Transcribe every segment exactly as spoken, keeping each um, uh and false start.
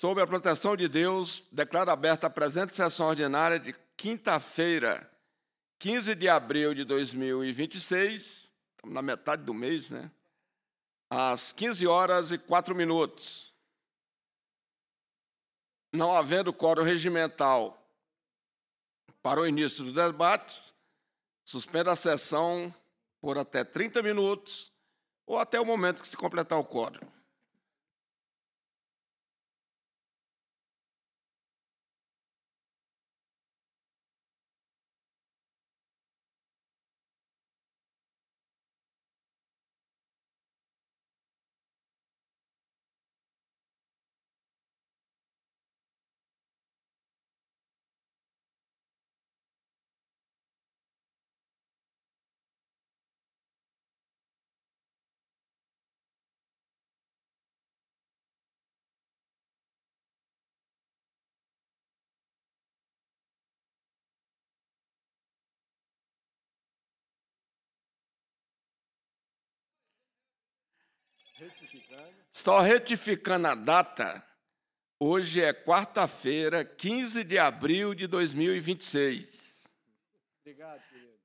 Sob a proteção de Deus, declaro aberta a presente sessão ordinária de quinta-feira, quinze de abril de dois mil e vinte e seis, estamos na metade do mês, né? Às quinze horas e quatro minutos. Não havendo quórum regimental para o início dos debates, suspenda a sessão por até trinta minutos ou até o momento que se completar o quórum. Retificando. Só retificando a data, hoje é quarta-feira, quinze de abril de dois mil e vinte e seis. Obrigado, querido.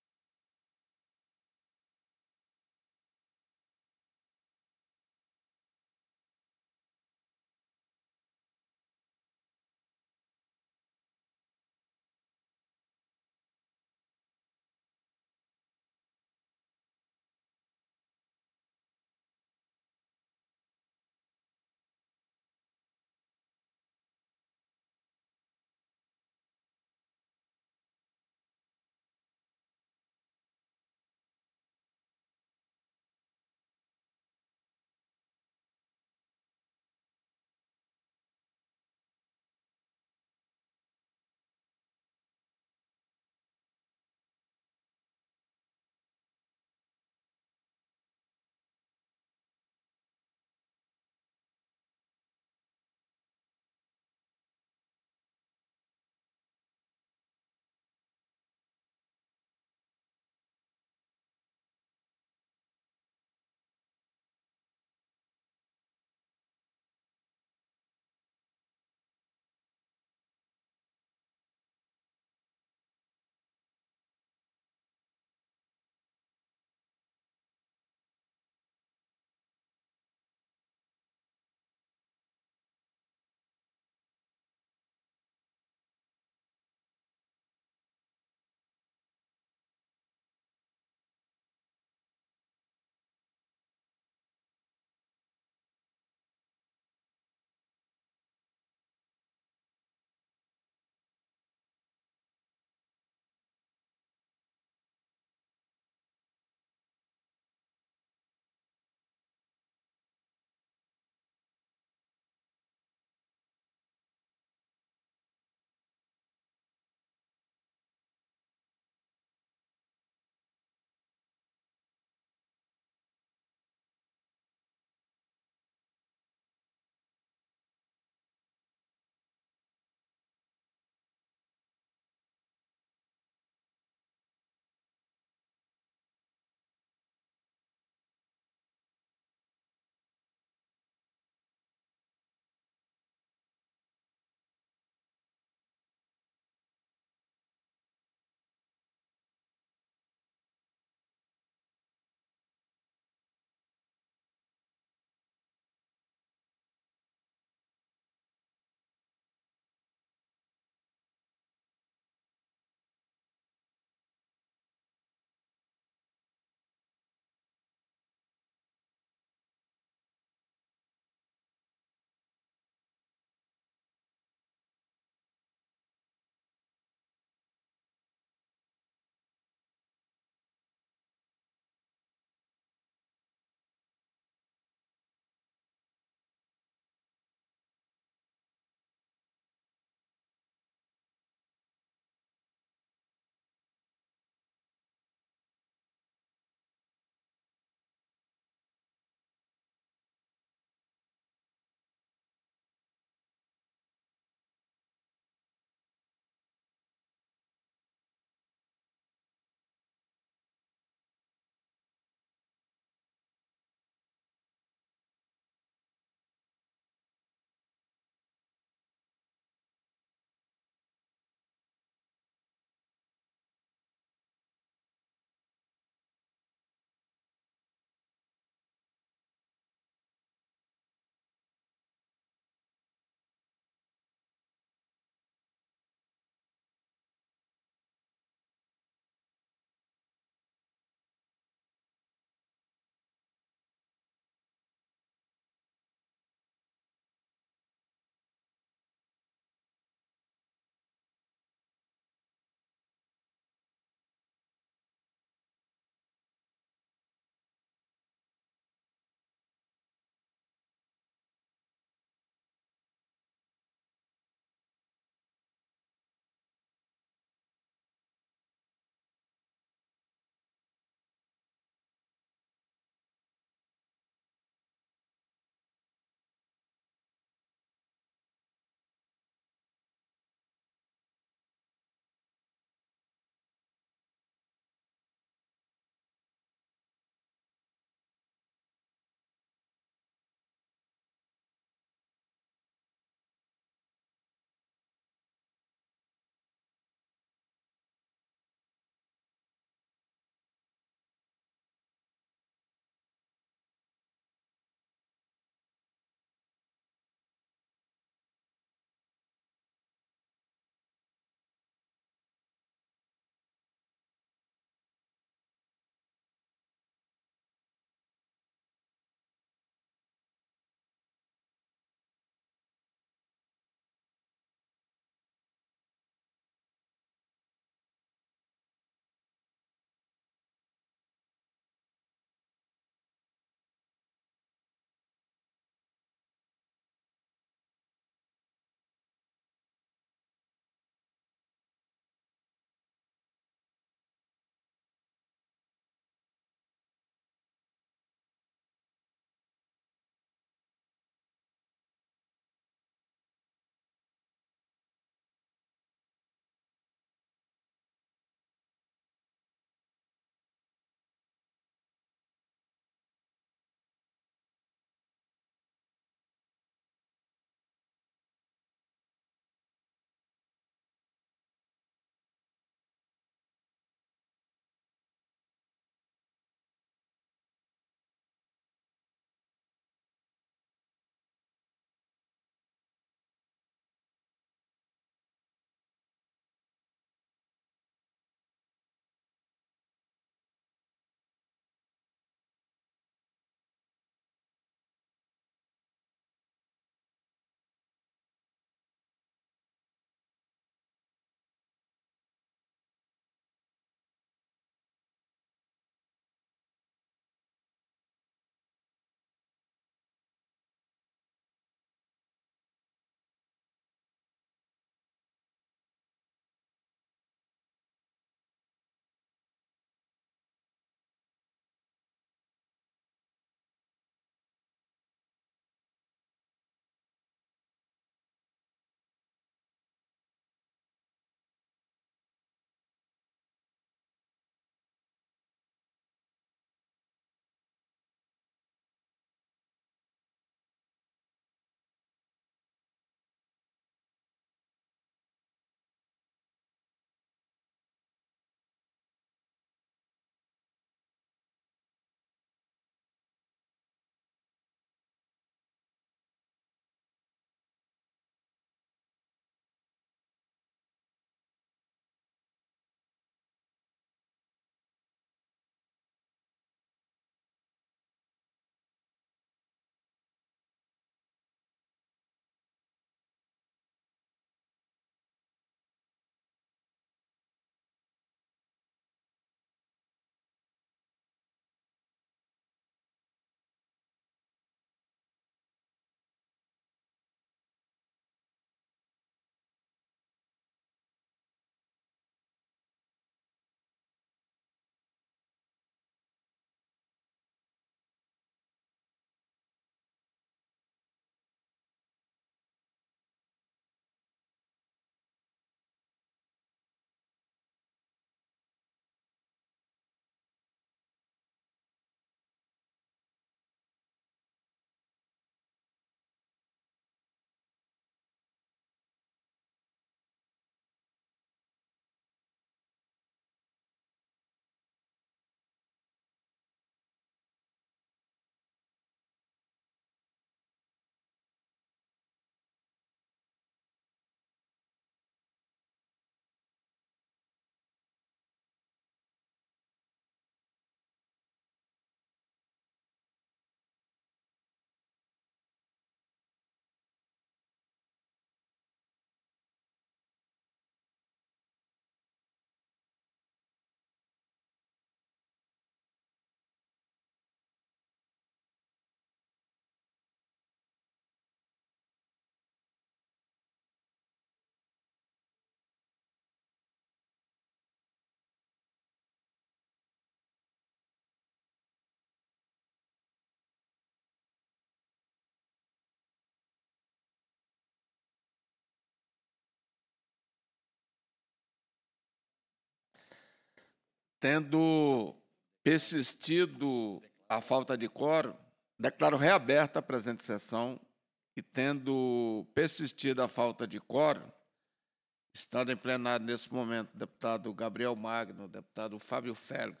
Tendo persistido a falta de quórum, declaro reaberta a presente sessão e, tendo persistido a falta de quórum, estando em plenário nesse momento o deputado Gabriel Magno, o deputado Fábio Félix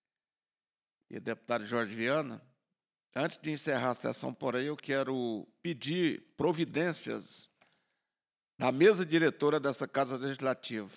e o deputado Jorge Viana, antes de encerrar a sessão, porém, eu quero pedir providências da mesa diretora dessa Casa Legislativa.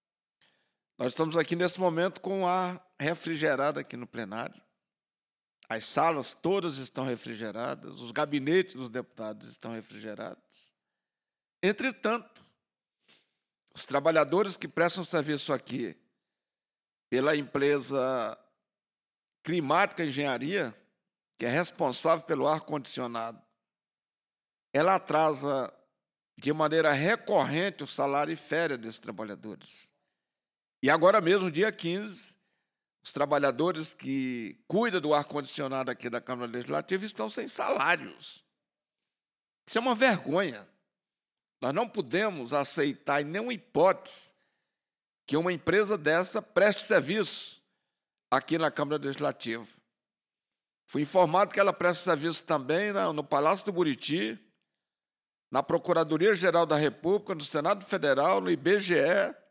Nós estamos aqui, nesse momento, com ar refrigerado aqui no plenário. As salas todas estão refrigeradas, os gabinetes dos deputados estão refrigerados. Entretanto, os trabalhadores que prestam serviço aqui pela empresa Climática Engenharia, que é responsável pelo ar-condicionado, ela atrasa de maneira recorrente o salário e férias desses trabalhadores. E agora mesmo, dia quinze, os trabalhadores que cuidam do ar-condicionado aqui da Câmara Legislativa estão sem salários. Isso é uma vergonha. Nós não podemos aceitar, em nenhuma hipótese, que uma empresa dessa preste serviço aqui na Câmara Legislativa. Fui informado que ela presta serviço também no Palácio do Buriti, na Procuradoria-Geral da República, no Senado Federal, no I B G E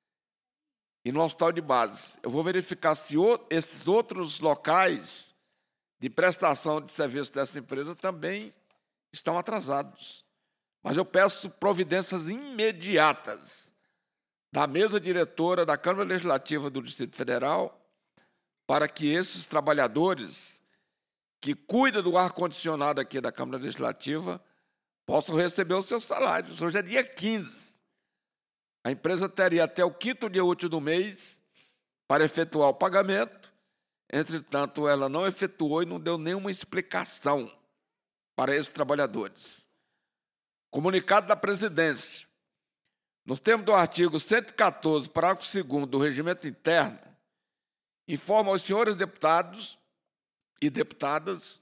e no Hospital de Base. Eu vou verificar se esses outros locais de prestação de serviço dessa empresa também estão atrasados. Mas eu peço providências imediatas da mesa diretora da Câmara Legislativa do Distrito Federal para que esses trabalhadores que cuidam do ar-condicionado aqui da Câmara Legislativa possam receber os seus salários. Hoje é dia quinze. A empresa teria até o quinto dia útil do mês para efetuar o pagamento. Entretanto, ela não efetuou e não deu nenhuma explicação para esses trabalhadores. Comunicado da presidência. Nos termos do artigo cento e quatorze, parágrafo segundo do Regimento Interno, informa aos senhores deputados e deputadas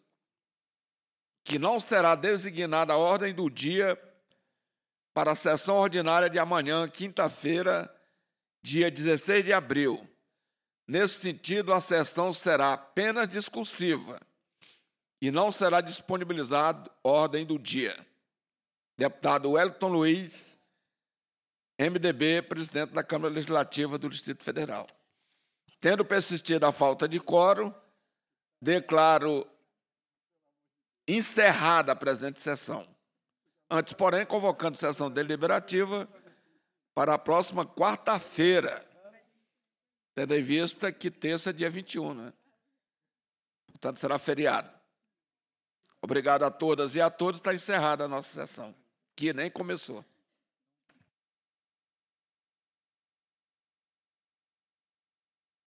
que não será designada a ordem do dia para a sessão ordinária de amanhã, quinta-feira, dia dezesseis de abril. Nesse sentido, a sessão será apenas discursiva e não será disponibilizada ordem do dia. Deputado Wellington Luiz, M D B, presidente da Câmara Legislativa do Distrito Federal. Tendo persistido a falta de quórum, declaro encerrada a presente sessão. Antes, porém, convocando sessão deliberativa para a próxima quarta-feira, tendo em vista que terça é dia vinte e um, né? Portanto, será feriado. Obrigado a todas e a todos. Está encerrada a nossa sessão, que nem começou.